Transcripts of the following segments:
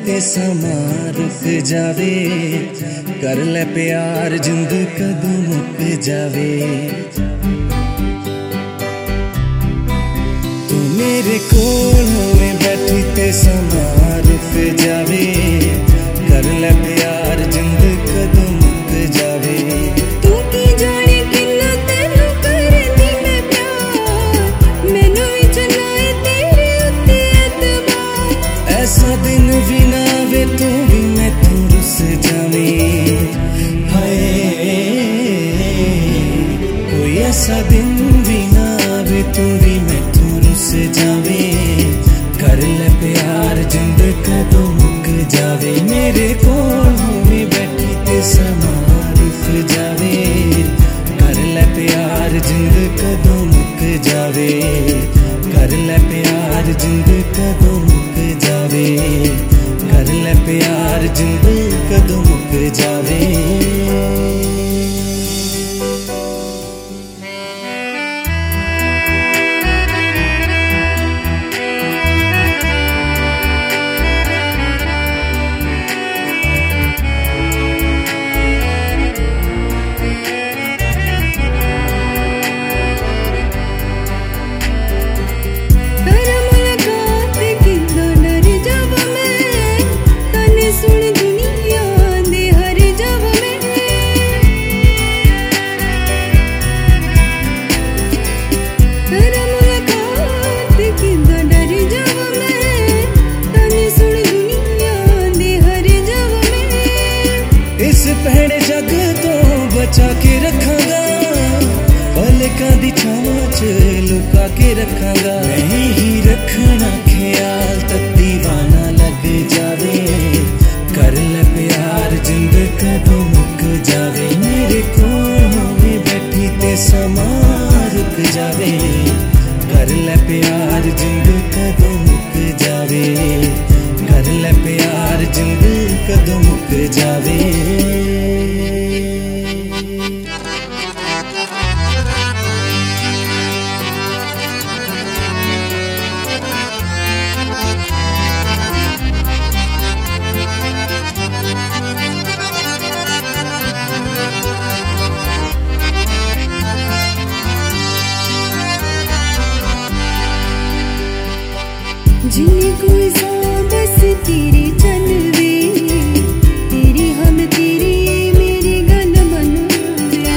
ते समा रुक जावे, कर ले प्यार जिंद कदों मुक जावे। तू मेरे कोल होवे बैठी ते समा रुक जावे, कर ले प्यार जिंद कदों मुक जावे। तू की जाने किन्ना तेनू करदी मैं प्यार, मैनू भी चलाए तेरे उत्ते एतबार। ऐसा दिन भी ना वे तू भी मैं तू रुस जावे, हाय कोई ऐसा दिन भी ना वे तू भी मैं तू रुस जावे। कर ले प्यार जिंद कदों मुक जावे, मेरे कोल होवे बैठी ते समा रुक जावे, कर ले प्यार जिंद कदों मुक जावे। कर ले प्यार जिंद कदों मुक जावे, कर ले प्यार जिंद कदों मुक जावे। भैड़े जग तो बचा के रखांगा, पलकां दी छावां च लुका के रखांगा। मैं ही रखना ख्याल तक दीवाना लग जावे, कर ले प्यार जिंद कदों मुक जावे। मेरे कोल होवे बैठी ते समा रुक जावे, कर ले प्यार जिंद कदों मुक जावे। कर ले प्यार जिंद कदों मुक जावे। जिन्नी कोई सा बस तेरे चलवे, तेरी हम तेरी मेरी गन बनवे।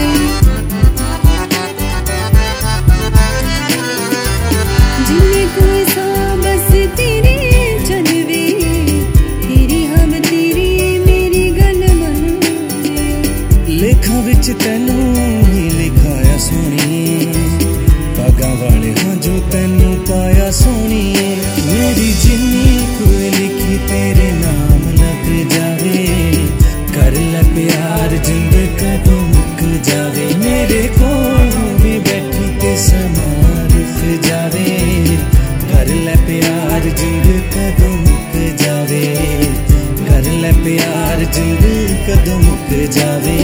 जिन्नी कोई सा बस तेरे चलवे, तेरी हम तेरी मेरी गन बनवे। लेखा विच तैनू ही लिखाया सोहणीए, पागां वाले हां जो तैनू पाया सोहणीए। मेरी जिन्नी कोई लिखी तेरे नाम लग जावे, कर ले प्यार जिंद कदों मुक जावे। मेरे कोल होवे बैठी ते समा रुक जावे, कर ले प्यार जिंद कदों मुक जावे। कर ले प्यार जिंद कदों मुक जावे।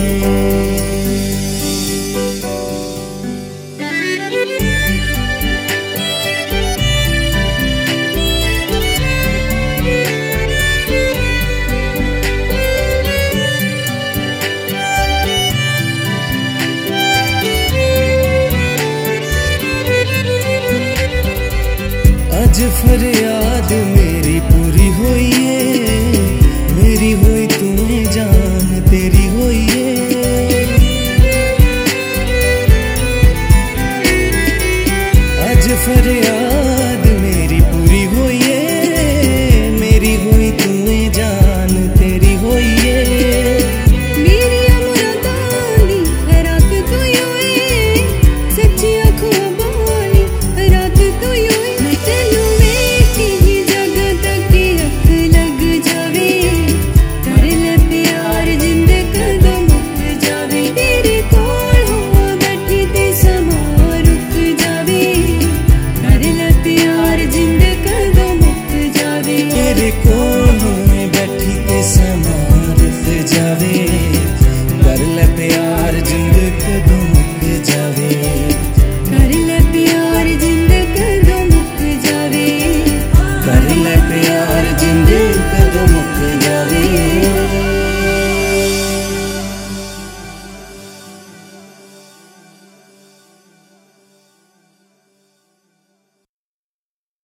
अज फरियाद मेरी पूरी होई है, मेरी होई तू जान तेरी होई है। अज फरियाद मेरी पूरी होई है, मेरी होई तू जान तेरी होई है। मेरी अमरादां दी रात तू होई, सच्ची अखों बाली रात तू होई। तेनू वेख ही जग तक अख लग जावे, कर ले प्यार जिंद कदों मुक जावे। तेरे कोल हो बैठी ते समा रुक जावे, कर ले प्यार जिंद कदों मुक जावे। तेरे कोल